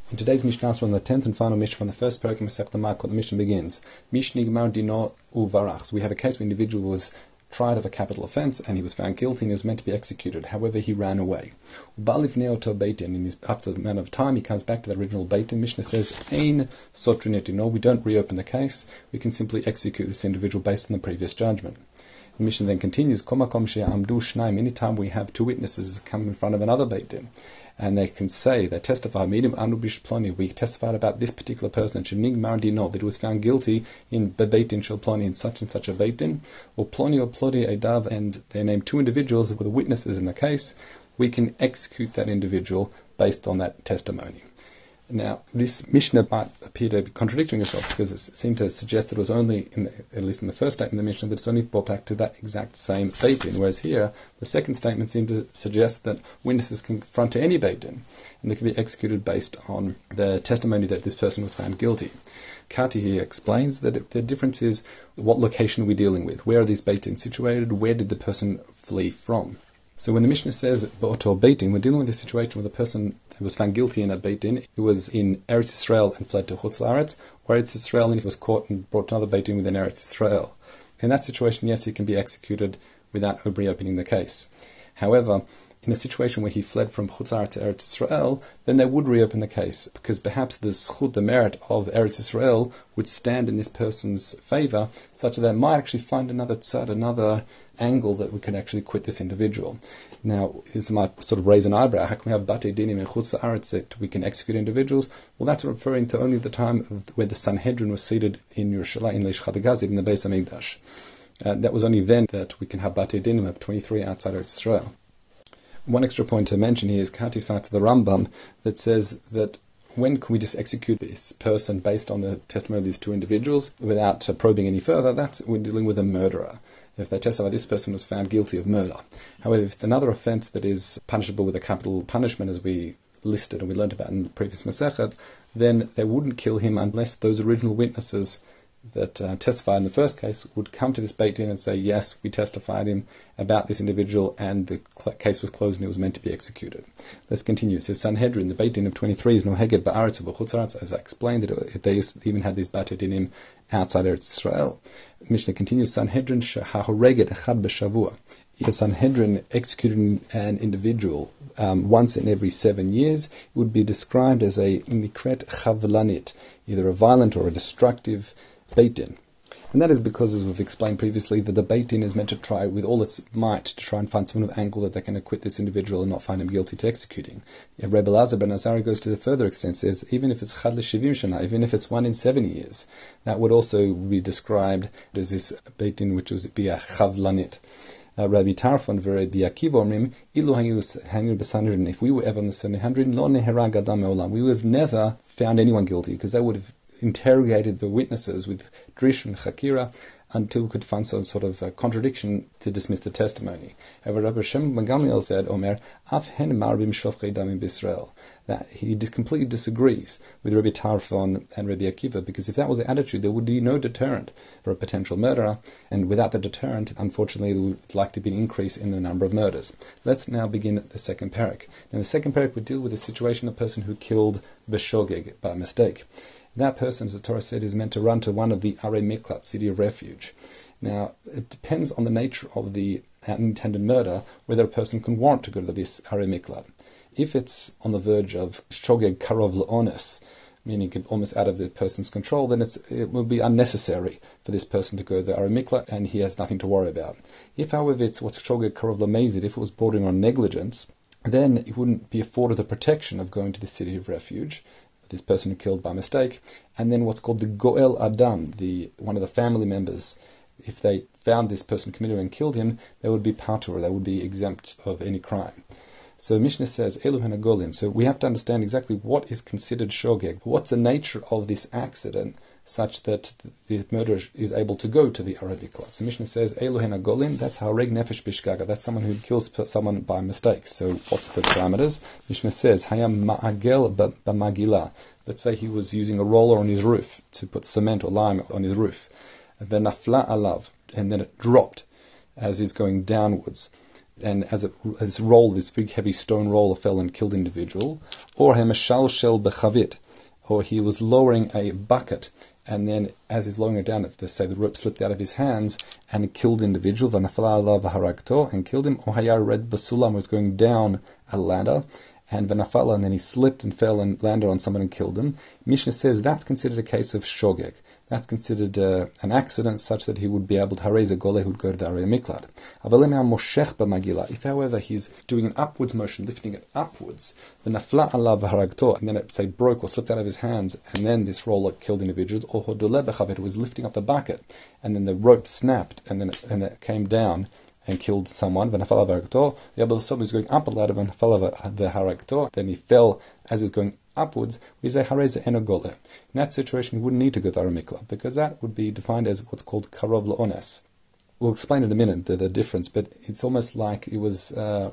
In today's Mishnah, from the 10th and final Mishnah from the first parak in Masechta Makot, the Mishnah begins, Mishni Gmar Dino Uvarach. So we have a case where an individual was tried of a capital offence and he was found guilty and he was meant to be executed. However, he ran away. After the amount of time, he comes back to the original Beit Din. Mishnah says, Ein Sotrin Dino. We don't reopen the case. We can simply execute this individual based on the previous judgment. The Mishnah then continues, anytime we have two witnesses come in front of another Beit Din, and they can say, they testify, we testified about this particular person, that it was found guilty in Beit Din Shel Ploni, in such and such a Beit Din, or Ploni or Plodi Edav, and they name two individuals who were the witnesses in the case, we can execute that individual based on that testimony. Now, this Mishnah might appear to be contradicting itself because it seemed to suggest that it was only, at least in the first statement of the Mishnah, that it's only brought back to that exact same Beit Din, whereas here, the second statement seemed to suggest that witnesses can confront to any Beit Din, and they can be executed based on the testimony that this person was found guilty. Kati here explains that the difference is what location are we dealing with? Where are these Beit Din situated? Where did the person flee from? So when the Mishnah says Ba'otor Beit Din, we're dealing with a situation where the person who was found guilty in a Beit Din, who was in Eretz Yisrael and fled to Chutz La'aretz, or Eretz Yisrael and he was caught and brought to another Beit Din within Eretz Yisrael. In that situation, yes, he can be executed without reopening the case. However, in a situation where he fled from Chutz La'aretz to Eretz Yisrael, then they would reopen the case, because perhaps the zchut, the merit of Eretz Yisrael, would stand in this person's favour, such that they might actually find another tzad, another angle that we can actually quit this individual. Now, this might sort of raise an eyebrow. How can we have Batei Dinim in Chutz La'aretz that we can execute individuals? Well, that's referring to only the time where the Sanhedrin was seated in Yerushalayim, in Leish Chadagazib, in the Beis HaMikdash. That was only then that we can have Batei Dinim of 23 outside of Israel. One extra point to mention here is Kati cites the Rambam that says that when can we just execute this person based on the testimony of these two individuals without probing any further? That's we're dealing with a murderer. If they testify this person was found guilty of murder. However, if it's another offence that is punishable with a capital punishment, as we listed and we learned about in the previous Masechet, then they wouldn't kill him unless those original witnesses that testified in the first case would come to this Beit Din and say, yes, we testified him about this individual and the case was closed and it was meant to be executed. Let's continue. It says Sanhedrin, the Beit Din of 23 is Noheged Ba'aretz of Chutz La'aretz, as I explained, they even had these Batei Dinim outside Eretz Israel. Mishnah continues, Sanhedrin Shahahoreged Echad B'Shavua. If a Sanhedrin executed an individual once in every 7 years, it would be described as a Nikret Chavlanit, either a violent or a destructive Beit Din. And that is because, as we've explained previously, that the Beit Din is meant to try with all its might to try and find some sort of angle that they can acquit this individual and not find him guilty to executing. Rebbe Elazar ben Azariah goes to the further extent, says even if it's Chad l'Shivim Shana, even if it's 1 in 7 years, that would also be described as this Beit Din which would be a Chavlanit. Rabbi Tarfon v'Rabbi Akiva omrim, ilu hanyu b'Sanhedrin, if we were ever on the Sanhedrin, lo neherag adam me'olam, we would have never found anyone guilty, because they would have interrogated the witnesses with drish and chakira until we could find some sort of contradiction to dismiss the testimony. However, Rabbi Shem ben Gamliel said, Omer, af hen marbim shofchei damim b'Israel, that he completely disagrees with Rabbi Tarfon and Rabbi Akiva, because if that was the attitude, there would be no deterrent for a potential murderer, and without the deterrent, unfortunately, there would likely be an increase in the number of murders. Let's now begin the second parak. Now, the second parak would deal with the situation of a person who killed b'shogeg, by mistake. That person, as the Torah said, is meant to run to one of the Arei Miklat, city of refuge. Now, it depends on the nature of the intended murder, whether a person can warrant to go to this Arei Miklat. If it's on the verge of Shogeg Karov L'Ones, meaning almost out of the person's control, then it will be unnecessary for this person to go to the Arei Miklat, and he has nothing to worry about. If, however, it's what's Shogeg Karov L'Mezid, if it was bordering on negligence, then he wouldn't be afforded the protection of going to the city of refuge, this person who killed by mistake, and then what's called the Goel Adam, one of the family members, if they found this person committed and killed him, they would be patur, they would be exempt of any crime. So Mishnah says, Elu Hanagolim, so we have to understand exactly what is considered shogeg, what's the nature of this accident, such that the murderer is able to go to the Arei Miklat. So Mishnah says, Elu Hanagolim, that's Hareg Nefesh Bishgaga, that's someone who kills someone by mistake. So what's the parameters? Mishnah says, Hayam Ma'agel B'Magila, let's say he was using a roller on his roof to put cement or lime on his roof. V'nafla alav, and then it dropped as he's going downwards. and as this big heavy stone roller fell and killed individual, or hemashal shel bechavit, or he was lowering a bucket, and then as he's lowering it down, the rope slipped out of his hands and killed individual, v'nafala alav v'haragto, and killed him, or hayar red basulam, was going down a ladder, and v'nafala, and then he slipped and fell and landed on someone and killed him. Mishnah says that's considered a case of shogeg. That's considered an accident such that he would be able to harez a gole who would go to the Arei Miklat. If, however, he's doing an upwards motion, lifting it upwards, the nafla alav v'haragto, and then it, say, broke or slipped out of his hands, and then this roller killed individuals, or hodoleh b'chavet, was lifting up the bucket, and then the rope snapped, and it came down and killed someone, v'nafala v'haragto. The other side was going up a ladder, v'nafala v'haragto, then he fell as he was going upwards, we say hareza enogole. In that situation, you wouldn't need to go to Arei Miklat, because that would be defined as what's called karov la'ones. We'll explain in a minute the difference, but it's almost like it was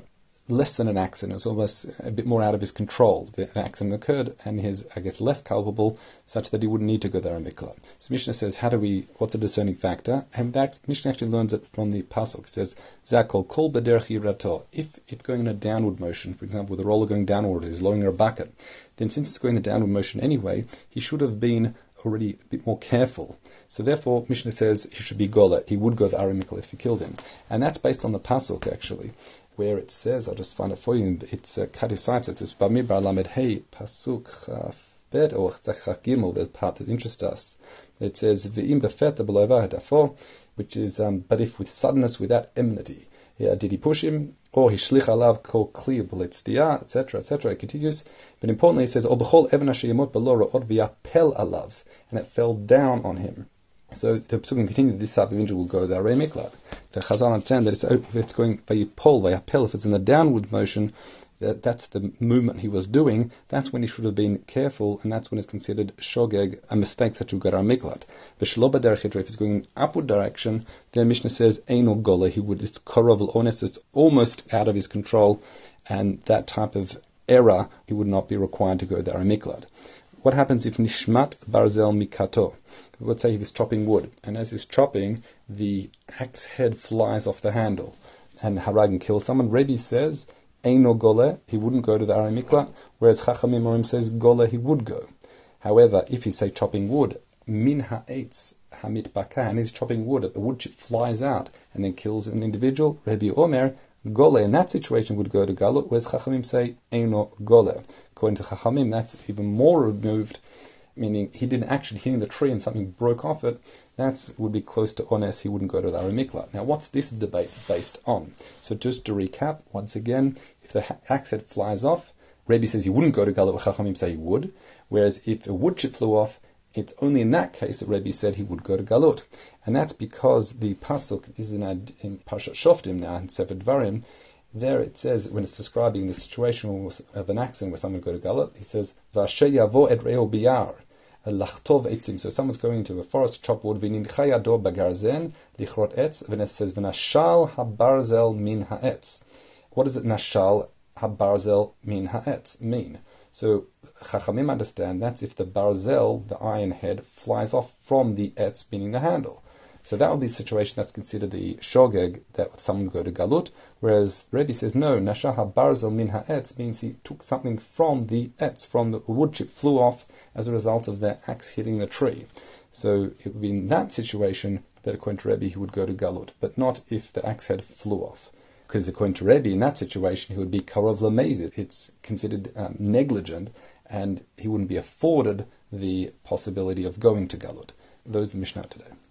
less than an accident. It was almost a bit more out of his control. The accident occurred, and he's, I guess, less culpable, such that he wouldn't need to go to Arei Miklat. So Mishnah says, what's a discerning factor? And that Mishnah actually learns it from the pasuk. It says, Zakol kol b'derech yirato. If it's going in a downward motion, for example, with the roller going downward, he's lowering a bucket, then since it's going in the downward motion anyway, he should have been already a bit more careful. So therefore, Mishnah says he should be gola. He would go to Arei Miklat if he killed him. And that's based on the pasuk, actually, where it says, I'll just find it for you, it's Kadi cites it, it's Bamidbar Lamed Hey, pasuk chaf bet, or chaf gimel, the part that interests us. It says, V'im befeta b'lo'eva hadafo, which is, but if with suddenness, without enmity, did he push him, or he shlich alav kol kli b'letzdiya, etc., etc. It continues, but importantly, it says, O b'chol even asher yemot b'lo ra'od v'yapel alav, and it fell down on him. So the Pesukim continue, this type of injury will go to the Arei Miklat. The Chazal understand that if it's going vayipol, if it's in the downward motion, that's the movement he was doing, that's when he should have been careful, and that's when it's considered shogeg, a mistake that you got Arei Miklat. V'shlo b'derech yitro, if it's going in upward direction, then Mishnah says, Eino gole, it's korov l'ones, it's almost out of his control, and that type of error, he would not be required to go to Arei Miklat. What happens if nishmat barzel mikato? Let's say he was chopping wood, and as he's chopping, the axe head flies off the handle, and harag and kills someone. Rebbe says, Eino gole, he wouldn't go to the Arei Miklat, whereas Chachamim Morim says, gole, he would go. However, if he's, say, chopping wood, min ha'etz hamit baka, and he's chopping wood, the wood chip flies out, and then kills an individual, Rebbe Omer, gole, in that situation would go to galut, whereas Chachamim say, Eino gole. According to Chachamim, that's even more removed, meaning he didn't actually hit the tree and something broke off it. That would be close to ones, he wouldn't go to the Arei Miklat. Now, what's this debate based on? So just to recap, once again, if the axe head flies off, Rebbe says he wouldn't go to galut, Chachamim say he would, whereas if a wood chip flew off, it's only in that case that Rebbe said he would go to galut. And that's because the pasuk is in Parshat Shoftim now, in Sefer Dvarim. There it says, when it's describing the situation of an accident where someone go to galut, he says, V'asher yavo et reo biyar, lachtov etzim. So someone's going into a forest, chop wood, v'nincha yado bagarzen, lichrot etz, and it says, V'nashal habarzel min ha'etz. What does it, nashal habarzel min ha'etz, mean? So Chachamim understand that's if the barzel, the iron head, flies off from the etz, meaning the handle. So that would be a situation that's considered the shogeg, that someone go to galut, whereas Rebbe says, no, Nashah barzel min ha'etz means he took something from the etz, from the wood chip flew off as a result of the axe hitting the tree. So it would be in that situation that according to Rebbe he would go to galut, but not if the axe head flew off. Because according to Rebbe, in that situation he would be karov l'mezid. It's considered negligent, and he wouldn't be afforded the possibility of going to galut. Those are the Mishnah today.